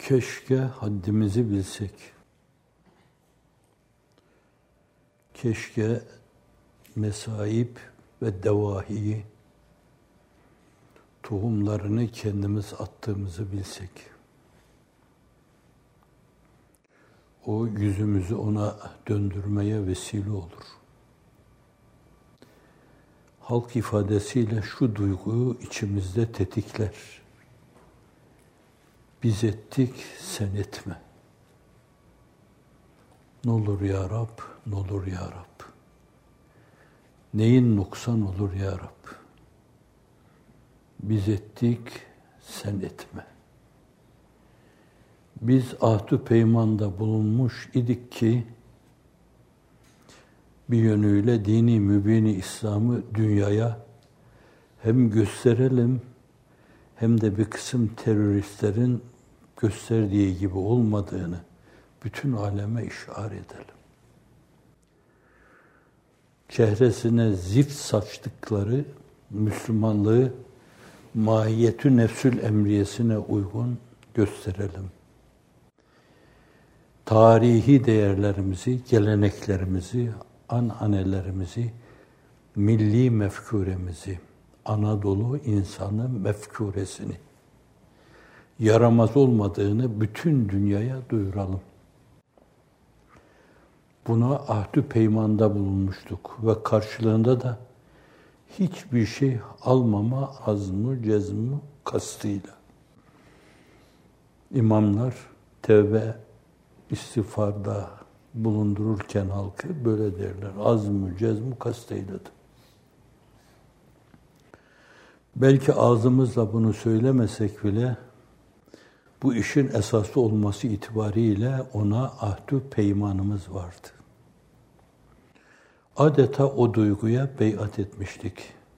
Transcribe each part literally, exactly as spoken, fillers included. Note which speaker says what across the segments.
Speaker 1: Keşke haddimizi bilsek. Keşke mesaip ve devahiyi, tohumlarını kendimiz attığımızı bilsek. O yüzümüzü ona döndürmeye vesile olur. Halk ifadesiyle şu duyguyu içimizde tetikler. Biz ettik, sen etme. Ne olur ya Rab, ne olur ya Rab. Neyin noksan olur ya Rab. Biz ettik, sen etme. Biz ahd-ı peymanda bulunmuş idik ki, bir yönüyle dini mübini İslam'ı dünyaya hem gösterelim, hem de bir kısım teröristlerin gösterdiği gibi olmadığını bütün aleme işaret edelim. Çehresine zift saçtıkları Müslümanlığı mahiyetü nefsül emriyesine uygun gösterelim. Tarihi değerlerimizi, geleneklerimizi, ananelerimizi, milli mefkuremizi, Anadolu insanı mefkuresini, yaramaz olmadığını bütün dünyaya duyuralım. Buna ahd-ü peymanda bulunmuştuk ve karşılığında da hiçbir şey almama azmı, cezmi kastıyla. İmamlar tevbe, istiğfarda bulundururken halkı böyle derler. Azmü, cezmi kastıyladı. Belki ağzımızla bunu söylemesek bile bu işin esası olması itibariyle ona ahd-ü peymanımız vardı. Adeta o duyguya beyat etmiştik.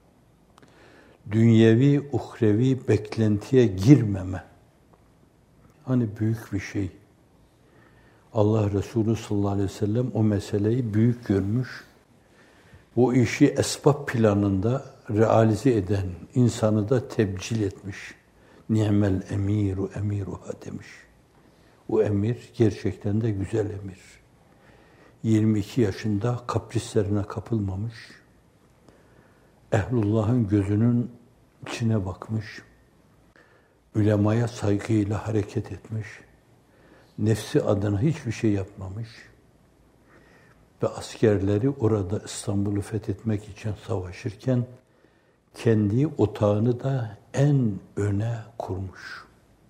Speaker 1: Dünyevi, uhrevi beklentiye girmeme. Hani büyük bir şey. Allah Resulü sallallahu aleyhi ve sellem o meseleyi büyük görmüş. Bu işi esbab planında realize eden insanı da tebcil etmiş. Ni'mel emiru emiruha demiş. O emir gerçekten de güzel emir. yirmi iki yaşında kaprislerine kapılmamış. Ehlullah'ın gözünün içine bakmış. Ulemaya saygıyla hareket etmiş. Nefsi adına hiçbir şey yapmamış. Ve askerleri orada İstanbul'u fethetmek için savaşırken kendi otağını da en öne kurmuş.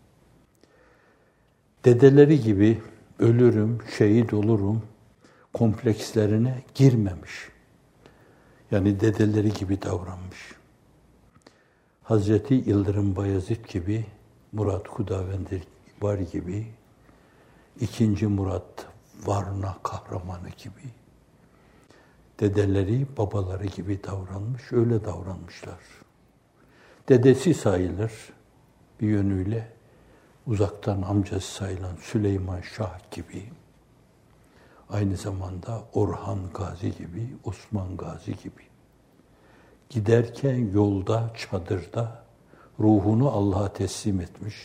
Speaker 1: Dedeleri gibi ölürüm, şehit olurum komplekslerine girmemiş. Yani dedeleri gibi davranmış. Hazreti Yıldırım Bayezid gibi, Murat Kudavendi var gibi, ikinci Murat Varna kahramanı gibi, dedeleri, babaları gibi davranmış, öyle davranmışlar. Dedesi sayılır bir yönüyle, uzaktan amcası sayılan Süleyman Şah gibi, aynı zamanda Orhan Gazi gibi, Osman Gazi gibi. Giderken yolda, çadırda ruhunu Allah'a teslim etmiş.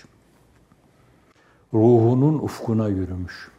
Speaker 1: Ruhunun ufkuna yürümüş.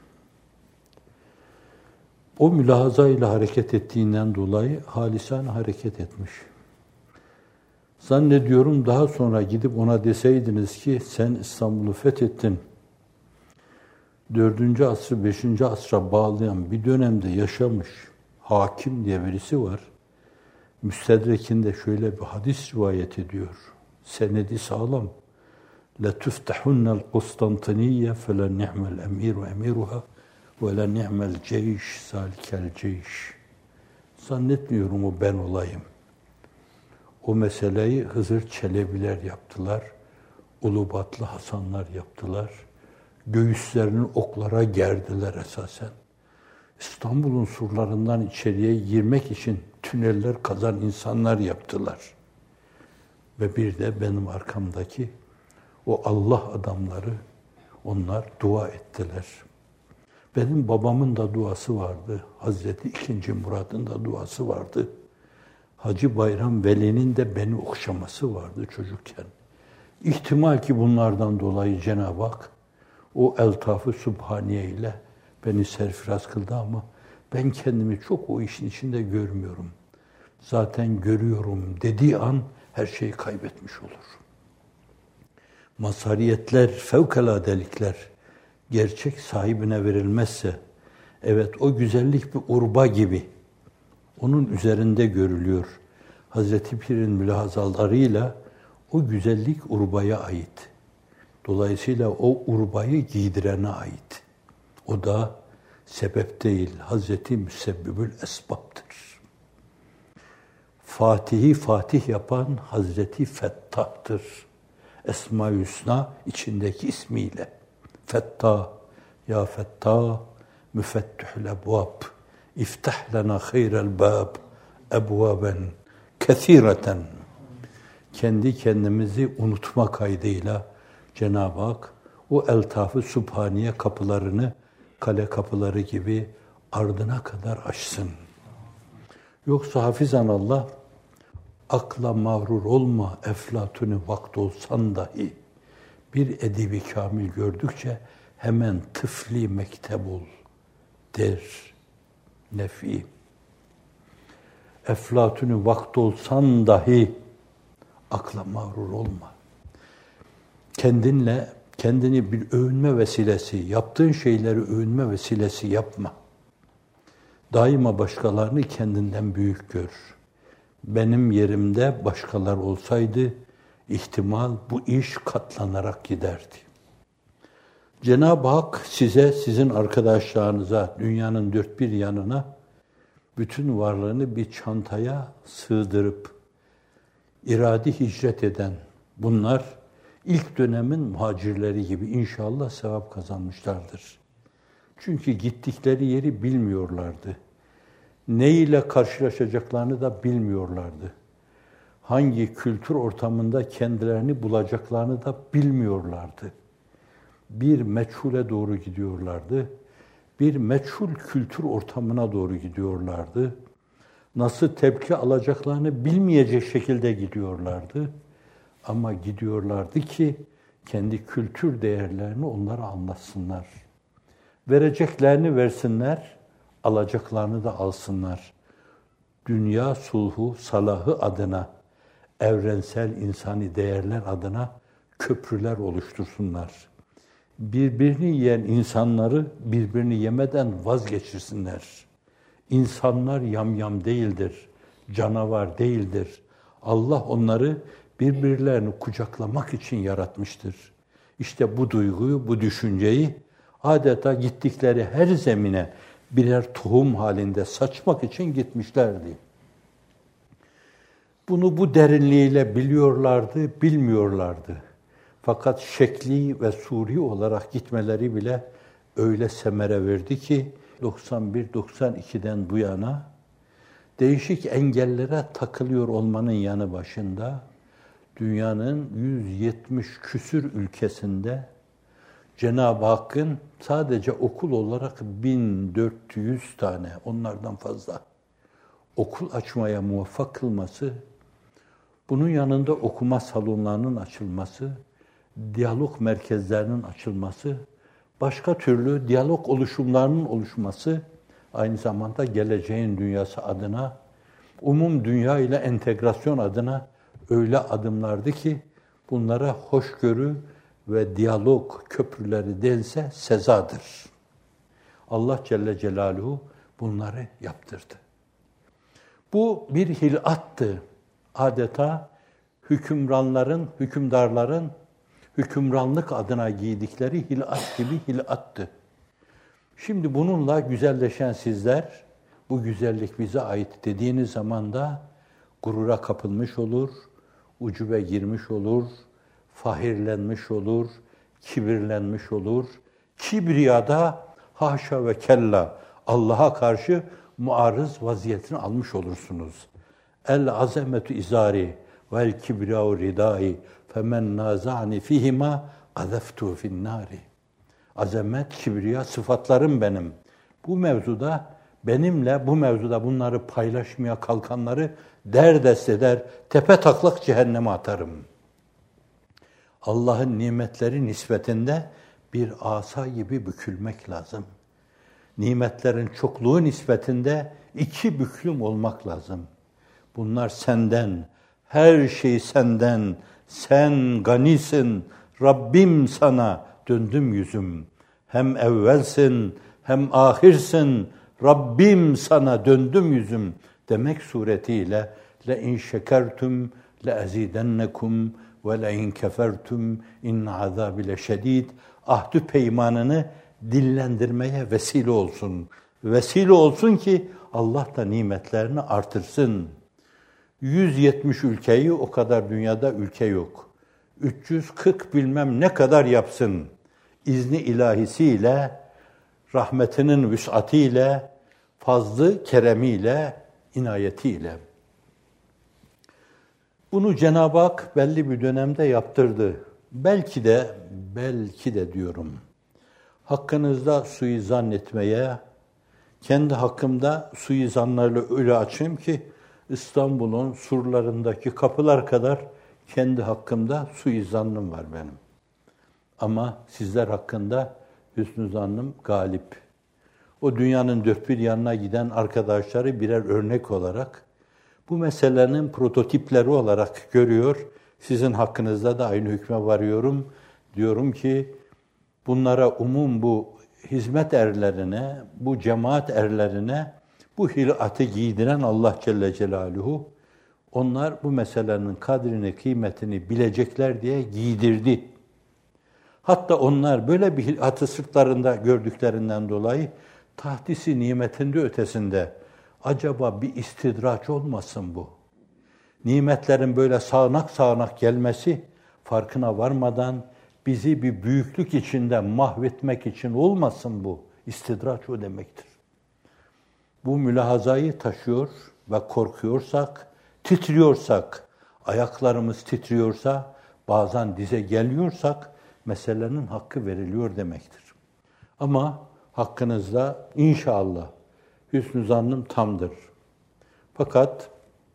Speaker 1: O mülahazayla hareket ettiğinden dolayı halisan hareket etmiş. Zannediyorum daha sonra gidip ona deseydiniz ki sen İstanbul'u fethettin. Dördüncü asrı, beşinci asra bağlayan bir dönemde yaşamış Hakim diye birisi var. Müstedrek'inde şöyle bir hadis rivayet ediyor. Senedi sağlam. لَتُفْتَحُنَّ الْقُسْطَنْطِنِيَّ فَلَا نِعْمَ الْاَمِيرُ اَمِيرُهَا وَلَا نِعْمَ الْجَيْشِ سَالْكَ الْجَيْشِ. Zannetmiyorum o ben olayım. O meseleyi Hızır Çelebiler yaptılar. Ulubatlı Hasanlar yaptılar. Göğüslerini oklara gerdiler esasen. İstanbul'un surlarından içeriye girmek için tüneller kazan insanlar yaptılar. Ve bir de benim arkamdaki o Allah adamları, onlar dua ettiler. Benim babamın da duası vardı. Hazreti ikinci Murad'ın da duası vardı. Hacı Bayram Veli'nin de beni okşaması vardı çocukken. İhtimal ki bunlardan dolayı Cenab-ı Hak o eltaf-ı subhaniye ile beni serfiraz kıldı ama ben kendimi çok o işin içinde görmüyorum. Zaten görüyorum dediği an her şeyi kaybetmiş olur. Mazhariyetler, fevkaladelikler gerçek sahibine verilmezse, evet o güzellik bir urba gibi onun üzerinde görülüyor. Hazreti Pir'in mülahazalarıyla o güzellik urbaya ait. Dolayısıyla o urbayı giydirene ait. O da sebep değil, Hazreti Müsebbibül Esbab'tır. Fatih'i Fatih yapan Hazreti Fettah'tır. Esma-i Hüsna içindeki ismiyle. Fettah, ya Fettah, müfettihül ebvab, iftah lena hayrel bab, ebvaben kethireten. Kendi kendimizi unutma kaydıyla Cenab-ı Hak o eltaf-ı subhaniye kapılarını kale kapıları gibi ardına kadar açsın. Yoksa hafizan Allah, akla mağrur olma, eflatunu vakt olsan dahi bir edibi kamil gördükçe hemen tıfli mektep ol der Nefi. Eflatunu vakt olsan dahi akla mağrur olma. Kendinle, kendini bir övünme vesilesi, yaptığın şeyleri övünme vesilesi yapma. Daima başkalarını kendinden büyük gör. Benim yerimde başkalar olsaydı, ihtimal bu iş katlanarak giderdi. Cenab-ı Hak size, sizin arkadaşlarınıza, dünyanın dört bir yanına bütün varlığını bir çantaya sığdırıp iradi hicret eden bunlar ilk dönemin muhacirleri gibi inşallah sevap kazanmışlardır. Çünkü gittikleri yeri bilmiyorlardı. Ne ile karşılaşacaklarını da bilmiyorlardı. Hangi kültür ortamında kendilerini bulacaklarını da bilmiyorlardı. Bir meçhule doğru gidiyorlardı. Bir meçhul kültür ortamına doğru gidiyorlardı. Nasıl tepki alacaklarını bilmeyecek şekilde gidiyorlardı. Ama gidiyorlardı ki kendi kültür değerlerini onlara anlatsınlar. Vereceklerini versinler, alacaklarını da alsınlar. Dünya sulhu, salahı adına, evrensel insani değerler adına köprüler oluştursunlar. Birbirini yiyen insanları birbirini yemeden vazgeçirsinler. İnsanlar yamyam değildir, canavar değildir. Allah onları birbirlerini kucaklamak için yaratmıştır. İşte bu duyguyu, bu düşünceyi adeta gittikleri her zemine birer tohum halinde saçmak için gitmişlerdi. Bunu bu derinliğiyle biliyorlardı, bilmiyorlardı. Fakat şekli ve suri olarak gitmeleri bile öyle semere verdi ki doksan bir doksan ikiden bu yana değişik engellere takılıyor olmanın yanı başında dünyanın yüz yetmiş küsür ülkesinde Cenab-ı Hakk'ın sadece okul olarak bin dört yüz tane, onlardan fazla okul açmaya muvaffak kılması, bunun yanında okuma salonlarının açılması, diyalog merkezlerinin açılması, başka türlü diyalog oluşumlarının oluşması, aynı zamanda geleceğin dünyası adına, umum dünya ile entegrasyon adına öyle adımlardı ki bunlara hoşgörü ve diyalog köprüleri dense sezadır. Allah Celle Celaluhu bunları yaptırdı. Bu bir hilattı. Adeta hükümranların, hükümdarların hükümranlık adına giydikleri hilat gibi hilattı. Şimdi bununla güzelleşen sizler, bu güzellik bize ait dediğiniz zaman da gurura kapılmış olur, ucube girmiş olur, fahirlenmiş olur, kibirlenmiş olur. Kibriyada haşa ve kella Allah'a karşı muarız vaziyetini almış olursunuz. El azametu izari vel kibriyau ridai femen nazani fihima azaftu fin nari. Azamet, kibriya sıfatlarım benim. Bu mevzuda benimle bu mevzuda bunları paylaşmaya kalkanları derdest eder, tepe taklak cehenneme atarım. Allah'ın nimetleri nispetinde bir asa gibi bükülmek lazım. Nimetlerin çokluğu nispetinde iki büklüm olmak lazım. Bunlar senden, her şey senden, sen ganisin, Rabbim sana döndüm yüzüm. Hem evvelsin, hem ahirsin, Rabbim sana döndüm yüzüm demek suretiyle le in şekertum le azidennekum ve le in kefertum in azabi leşedid ahdü peymanını dillendirmeye vesile olsun. Vesile olsun ki Allah da nimetlerini artırsın. yüz yetmiş ülkeyi, o kadar dünyada ülke yok. üç yüz kırk bilmem ne kadar yapsın. İzni ilahisiyle, rahmetinin vüs'atiyle, fazlı keremiyle, inayetiyle. Bunu Cenab-ı Hak belli bir dönemde yaptırdı. Belki de, belki de diyorum, hakkınızda suizan etmeye, kendi hakkımda suizanlarla öyle açayım ki, İstanbul'un surlarındaki kapılar kadar kendi hakkımda suizanım var benim. Ama sizler hakkında hüsnü zannım galip. O dünyanın dört bir yanına giden arkadaşları birer örnek olarak, bu meselenin prototipleri olarak görüyor. Sizin hakkınızda da aynı hükme varıyorum. Diyorum ki, bunlara umum bu hizmet erlerine, bu cemaat erlerine, bu hilatı giydiren Allah Celle Celaluhu, onlar bu meselenin kadrini, kıymetini bilecekler diye giydirdi. Hatta onlar böyle bir hilatı sırtlarında gördüklerinden dolayı tahtisi nimetinde ötesinde acaba bir istidraç olmasın bu? Nimetlerin böyle sağanak sağanak gelmesi farkına varmadan bizi bir büyüklük içinde mahvetmek için olmasın bu? İstidraç o demektir. Bu mülahazayı taşıyor ve korkuyorsak, titriyorsak, ayaklarımız titriyorsa, bazen dize geliyorsak, meselenin hakkı veriliyor demektir. Ama hakkınızda inşallah hüsnü zannım tamdır. Fakat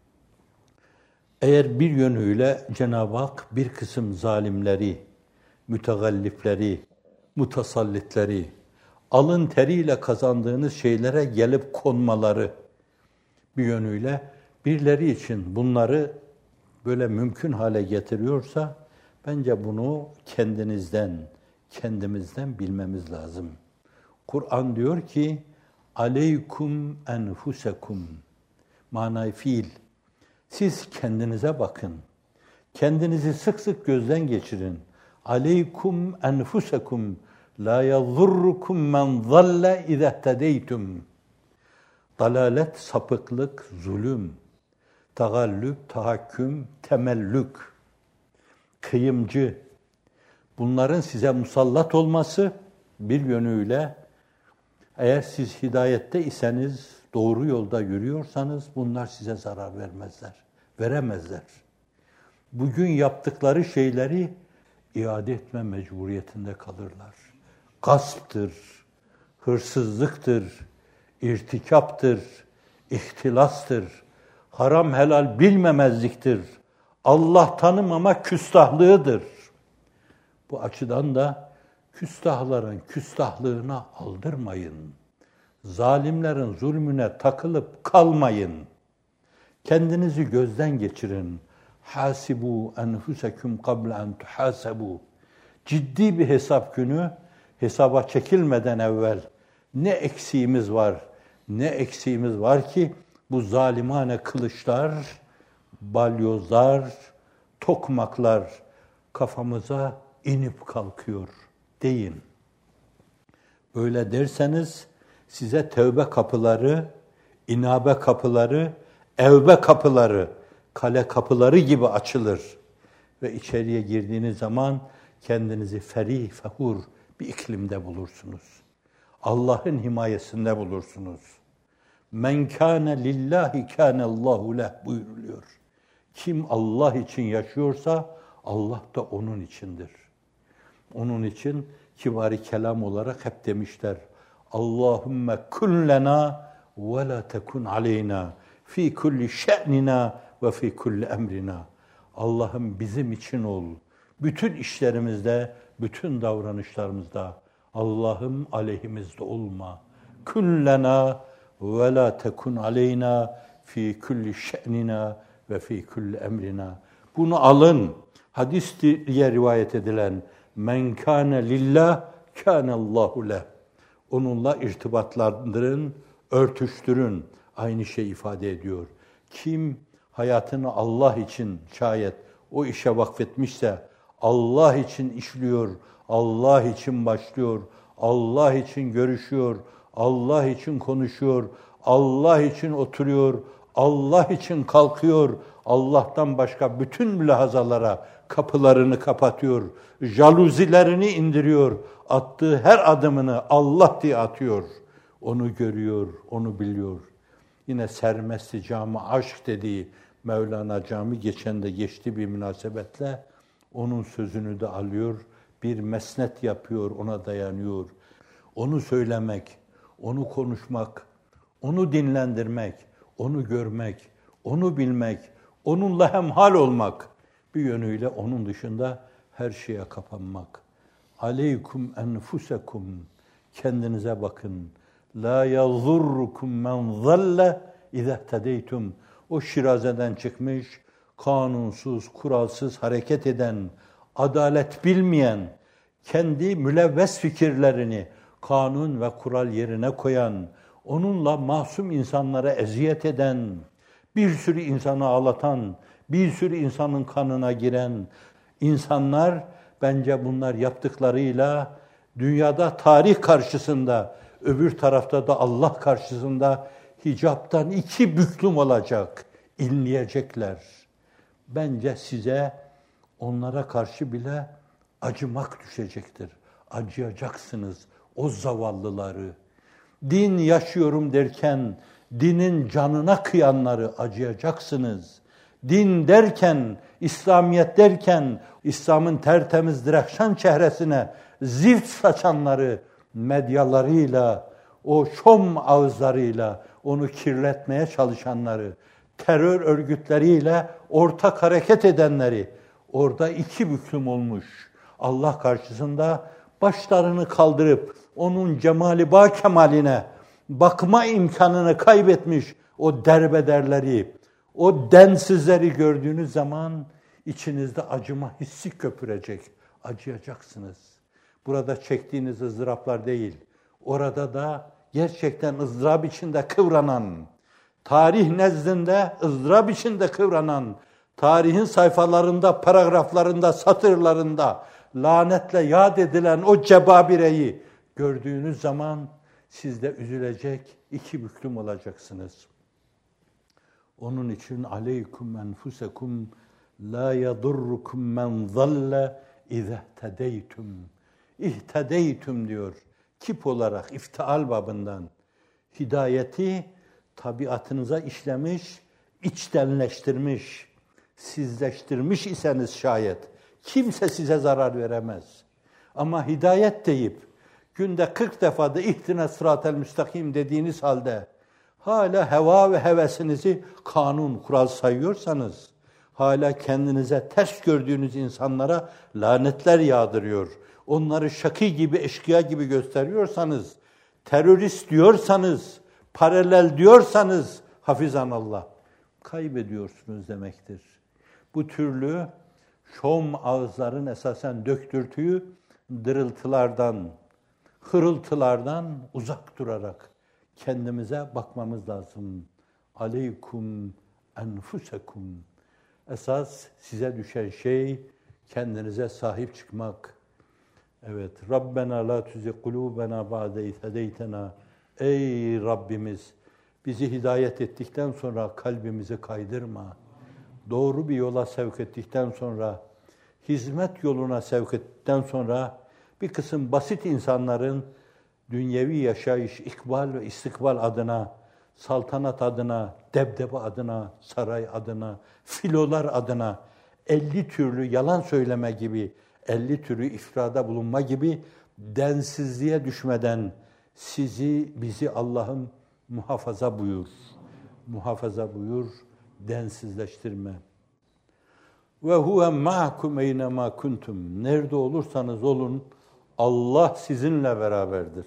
Speaker 1: eğer bir yönüyle Cenab-ı Hak bir kısım zalimleri, mütegallifleri, mutasallitleri, alın teriyle kazandığınız şeylere gelip konmaları bir yönüyle birileri için bunları böyle mümkün hale getiriyorsa bence bunu kendinizden, kendimizden bilmemiz lazım. Kur'an diyor ki aleykum enfusekum manay fiil. Siz kendinize bakın. Kendinizi sık sık gözden geçirin. Aleykum enfusekum la yadurrukum men zalle izâ tedeytum. Dalalet, sapıklık, zulüm, tagallüp, tahakküm, temellük, kıyımcı. Bunların size musallat olması bir yönüyle eğer siz hidayette iseniz, doğru yolda yürüyorsanız bunlar size zarar vermezler, veremezler. Bugün yaptıkları şeyleri iade etme mecburiyetinde kalırlar. Gasptır, hırsızlıktır, irtikaptır, ihtilastır, haram helal bilmemezliktir, Allah tanımama küstahlığıdır. Bu açıdan da küstahların küstahlığına aldırmayın. Zalimlerin zulmüne takılıp kalmayın. Kendinizi gözden geçirin. Hasibu enfusekum qabla en tuhasabu. Ciddi bir hesap günü, hesaba çekilmeden evvel ne eksiğimiz var, ne eksiğimiz var ki bu zalimane kılıçlar, balyozlar, tokmaklar kafamıza inip kalkıyor deyin. Böyle derseniz size tevbe kapıları, inabe kapıları, evbe kapıları, kale kapıları gibi açılır. Ve içeriye girdiğiniz zaman kendinizi ferih, fehur bir iklimde bulursunuz. Allah'ın himayesinde bulursunuz. Men kâne lillahi kânellâhu leh buyuruluyor. Kim Allah için yaşıyorsa Allah da onun içindir. Onun için kibari kelam olarak hep demişler. Allahümme kun lena ve la tekun aleyna fi kulli şe'nina ve fi kulli emrina. Allah'ım bizim için ol. Bütün işlerimizde, bütün davranışlarımızda Allah'ım aleyhimizde olma. Kun lena ve la tekun aleyna fi kulli şe'nina ve fi kulli emrina. Bunu alın. Hadis diye rivayet edilen men kâne lillah kânallahu leh. Onunla irtibatlandırın, örtüştürün. Aynı şey ifade ediyor. Kim hayatını Allah için şayet o işe vakfetmişse, Allah için işliyor, Allah için başlıyor, Allah için görüşüyor, Allah için konuşuyor, Allah için oturuyor, Allah için kalkıyor, Allah'tan başka bütün mülahazalara kapılarını kapatıyor, jaluzilerini indiriyor, attığı her adımını Allah diye atıyor. Onu görüyor, onu biliyor. Yine sermesti cami aşk dediği Mevlana Cami geçen de geçti bir münasebetle onun sözünü de alıyor, bir mesnet yapıyor, ona dayanıyor. Onu söylemek, onu konuşmak, onu dinlendirmek, onu görmek, onu bilmek, onunla hemhal olmak, bir yönüyle onun dışında her şeye kapanmak. Aleykum enfusekum, kendinize bakın. La yazurrukum men zalle izehtedeytum. O Şiraze'den çıkmış, kanunsuz, kuralsız hareket eden, adalet bilmeyen, kendi mülevves fikirlerini kanun ve kural yerine koyan, onunla masum insanlara eziyet eden, bir sürü insanı ağlatan, bir sürü insanın kanına giren insanlar, bence bunlar yaptıklarıyla dünyada tarih karşısında, öbür tarafta da Allah karşısında hicaptan iki büklüm olacak, inleyecekler. Bence size onlara karşı bile acımak düşecektir. Acıyacaksınız o zavallıları. Din yaşıyorum derken dinin canına kıyanları acıyacaksınız. Din derken, İslamiyet derken İslam'ın tertemiz direkşan çehresine zift saçanları medyalarıyla, o şom ağızlarıyla onu kirletmeye çalışanları, terör örgütleriyle ortak hareket edenleri, orada iki büklüm olmuş. Allah karşısında başlarını kaldırıp onun cemali ba kemaline bakma imkanını kaybetmiş o derbederleri, o densizleri gördüğünüz zaman içinizde acıma hissi köpürecek, acıyacaksınız. Burada çektiğiniz ızdıraplar değil, orada da gerçekten ızdırap içinde kıvranan, tarih nezdinde ızdırap içinde kıvranan, tarihin sayfalarında, paragraflarında, satırlarında lanetle yad edilen o cebabireyi gördüğünüz zaman siz de üzülecek, iki büklüm olacaksınız. Onun için aleykum enfusekum la yadurrukum men zalle izehtedeytum. İhtedeytum diyor. Kip olarak iftial babından hidayeti tabiatınıza işlemiş, içtenleştirmiş, sizleştirmiş iseniz şayet kimse size zarar veremez. Ama hidayet deyip günde kırk defada ihdine sıratel müstakim dediğiniz halde hala heva ve hevesinizi kanun, kural sayıyorsanız, hala kendinize ters gördüğünüz insanlara lanetler yağdırıyor, onları şakî gibi, eşkıya gibi gösteriyorsanız, terörist diyorsanız, paralel diyorsanız, hafizanallah, kaybediyorsunuz demektir. Bu türlü şom ağızların esasen döktürtüğü dırıltılardan, hırıltılardan uzak durarak kendimize bakmamız lazım. Aleykum enfusekum. Esas size düşen şey kendinize sahip çıkmak. Evet, Rabbena la tuzigh kulubena ba'de iz hedeytena. Ey Rabbimiz, bizi hidayet ettikten sonra kalbimizi kaydırma. Doğru bir yola sevk ettikten sonra, hizmet yoluna sevk ettikten sonra bir kısım basit insanların dünyevi yaşayış, ikbal ve istikbal adına, saltanat adına, debdebe adına, saray adına, filolar adına elli türlü yalan söyleme gibi, elli türlü iftirada bulunma gibi densizliğe düşmeden sizi, bizi Allah'ım muhafaza buyur. Muhafaza buyur, densizleştirme. Ve huve ma'akum eynema kuntum. Nerede olursanız olun Allah sizinle beraberdir.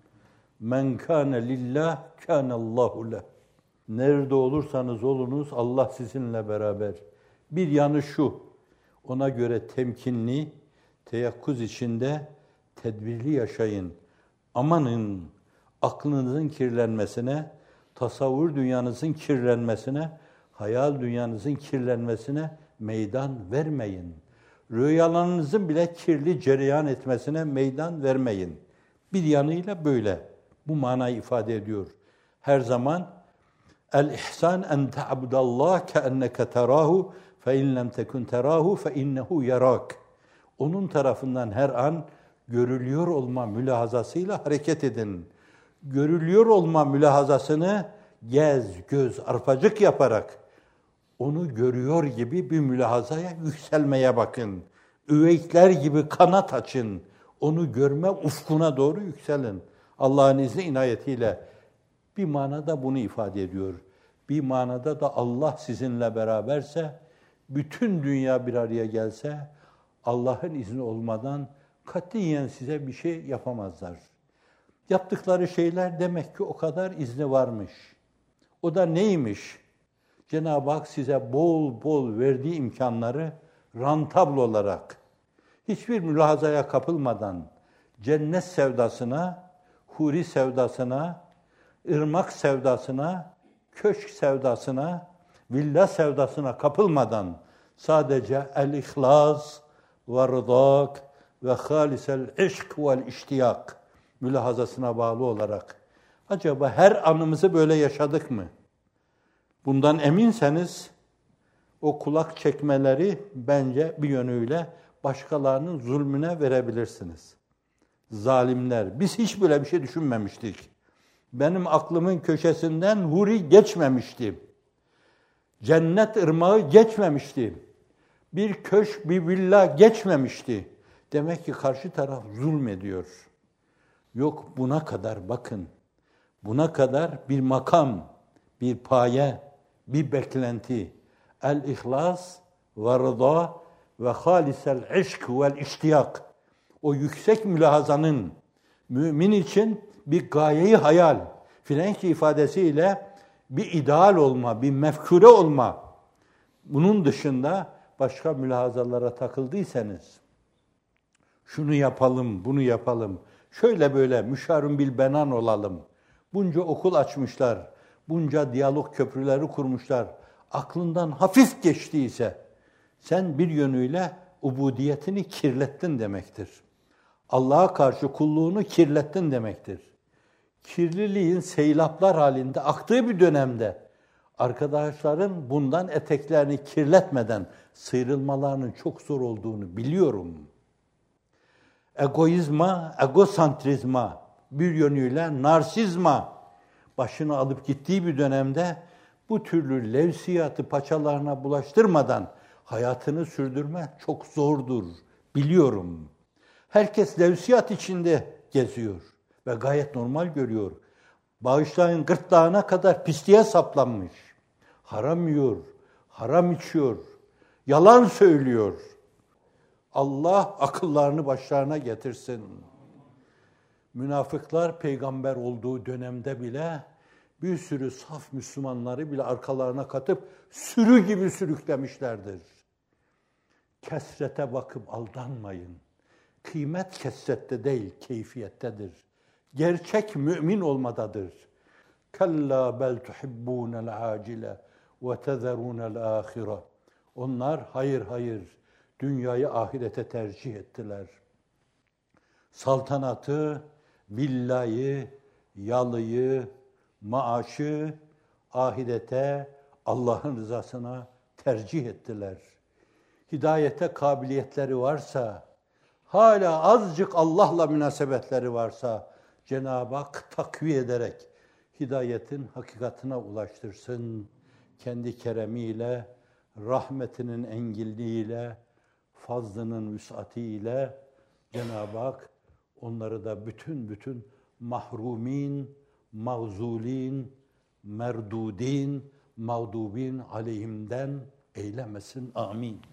Speaker 1: Men kâne lillah kânallahu leh. Nerede olursanız olunuz Allah sizinle beraber. Bir yanı şu, ona göre temkinli, teyakkuz içinde tedbirli yaşayın. Amanın aklınızın kirlenmesine, tasavvur dünyanızın kirlenmesine, hayal dünyanızın kirlenmesine meydan vermeyin. Rüyalarınızın bile kirli cereyan etmesine meydan vermeyin. Bir yanıyla böyle. Bu manayı ifade ediyor. Her zaman el-ihsan en ta'budallah keenneke terahu fe in lem tekun terahu fe innehu yarak. Onun tarafından her an görülüyor olma mülahazasıyla hareket edin. Görülüyor olma mülahazasını gez, göz, arpacık yaparak onu görüyor gibi bir mülahazaya yükselmeye bakın. Üveykler gibi kanat açın. Onu görme ufkuna doğru yükselin. Allah'ın izni inayetiyle bir manada bunu ifade ediyor. Bir manada da Allah sizinle beraberse, bütün dünya bir araya gelse, Allah'ın izni olmadan katiyen size bir şey yapamazlar. Yaptıkları şeyler demek ki o kadar izni varmış. O da neymiş? Cenab-ı Hak size bol bol verdiği imkanları rantabl olarak, hiçbir mülahazaya kapılmadan, cennet sevdasına, huri sevdasına, ırmak sevdasına, köşk sevdasına, villa sevdasına kapılmadan, sadece el-ihlas ve rıdak ve halisel işk vel iştiyak mülahazasına bağlı olarak, acaba her anımızı böyle yaşadık mı? Bundan eminseniz o kulak çekmeleri bence bir yönüyle başkalarının zulmüne verebilirsiniz. Zalimler, biz hiç böyle bir şey düşünmemiştik. Benim aklımın köşesinden huri geçmemişti. Cennet ırmağı geçmemişti. Bir köşk, bir villa geçmemişti. Demek ki karşı taraf zulmediyor. Yok, buna kadar bakın. Buna kadar bir makam, bir paye, bir beklenti. El-ihlas ve rıda ve halisel işk vel iştiyak. O yüksek mülahazanın mümin için bir gayeyi hayal, French ifadesiyle bir ideal olma, bir mefkure olma. Bunun dışında başka mülahazalara takıldıysanız, şunu yapalım, bunu yapalım, şöyle böyle müşarun bil benan olalım. Bunca okul açmışlar, bunca diyalog köprüleri kurmuşlar. Aklından hafif geçtiyse, sen bir yönüyle ubudiyetini kirlettin demektir. Allah'a karşı kulluğunu kirlettin demektir. Kirliliğin seylaplar halinde aktığı bir dönemde arkadaşların bundan eteklerini kirletmeden sıyrılmalarının çok zor olduğunu biliyorum. Egoizma, egosantrizma, bir yönüyle narsizma başını alıp gittiği bir dönemde bu türlü levsiyatı paçalarına bulaştırmadan hayatını sürdürme çok zordur, biliyorum. Herkes levsiyat içinde geziyor ve gayet normal görüyor. Bağışlayın gırtlağına kadar pisliğe saplanmış. Haram yiyor, haram içiyor, yalan söylüyor. Allah akıllarını başlarına getirsin. Münafıklar peygamber olduğu dönemde bile bir sürü saf Müslümanları bile arkalarına katıp sürü gibi sürüklemişlerdir. Kesrete bakıp aldanmayın. Kıymet kesrette değil, keyfiyettedir. Gerçek mümin olmadadır. Kalla bel tuhibbunel acile ve tezerunel ahire. Onlar hayır hayır dünyayı ahirete tercih ettiler. Saltanatı, villayı, yalıyı, maaşı ahirete, Allah'ın rızasına tercih ettiler. Hidayete kabiliyetleri varsa, hala azıcık Allah'la münasebetleri varsa Cenab-ı Hak takviye ederek hidayetin hakikatine ulaştırsın. Kendi keremiyle, rahmetinin engilliğiyle, fazlının vüsatiyle Cenab-ı Hak onları da bütün bütün mahrumin, mağzulin, merdudin, mağdubin aleyhimden eylemesin. Amin.